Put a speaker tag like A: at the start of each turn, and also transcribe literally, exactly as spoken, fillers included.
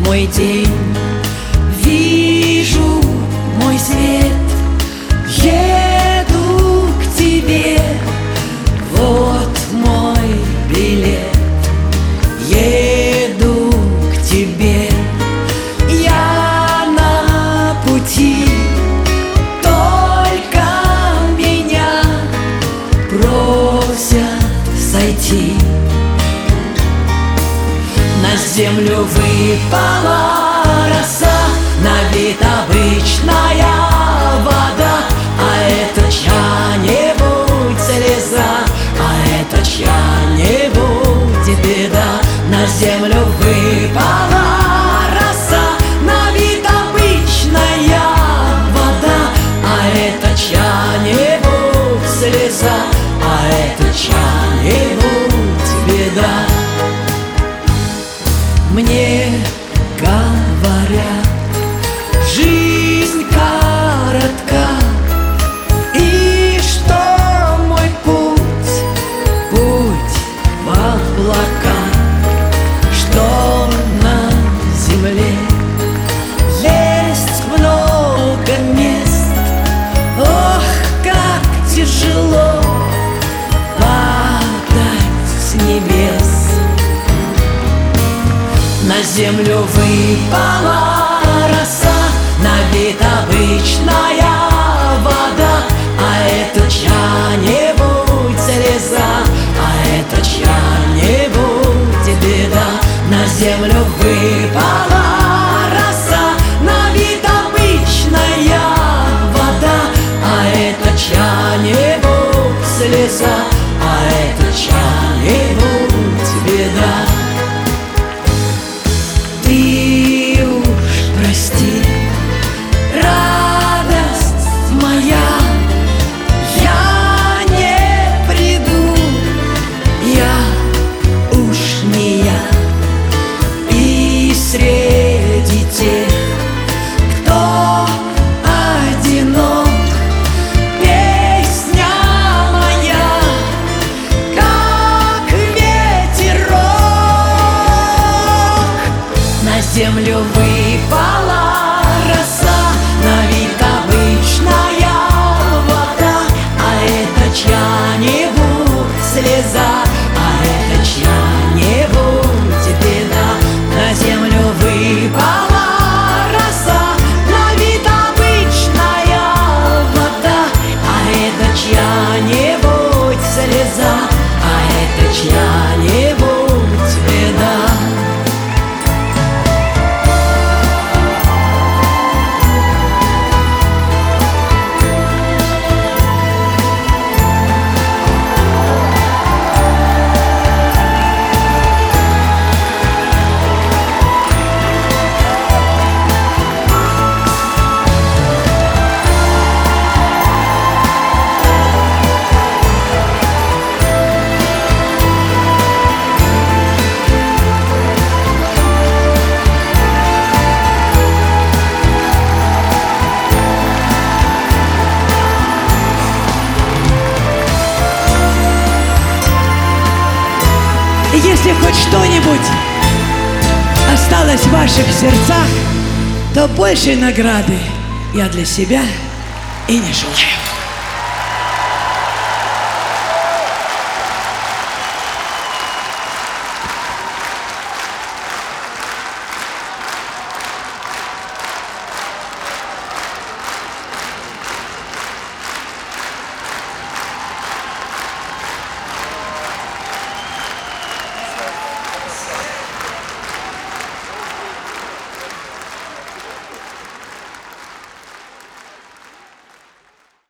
A: мой день, вижу мой свет. Еду к тебе, вот мой билет. Еду к тебе, я на пути, только меня просят сойти. На землю выпала роса, на вид обычная вода, а это чья-нибудь слеза, а это чья-нибудь беда. На землю выпала роса, на вид обычная вода, а это чья-нибудь слеза, а это чья-нибудь беда. Мне говорят, жизнь коротка, и что мой путь, путь в облака, что на земле есть много мест. Ох, как тяжело падать с небес. На землю выпала роса, на вид обычная вода, а это чья-нибудь слеза, а это чья-нибудь беда. На землю выпала роса, на вид обычная вода, а это чья-нибудь слеза, а это чья-нибудь беда. Ты уж прости, радость моя, я не приду, я уж не я. И среди тех, кто одинок, песня моя, как ветерок. На землю выпала роса, на вид обычная вода, а это чья-нибудь слеза, а это чья-нибудь беда. На землю выпала роса, на вид обычная вода, а это чья-нибудь слеза, а это чья-нибудь беда.
B: Если хоть что-нибудь осталось в ваших сердцах, то большей награды я для себя и не желаю.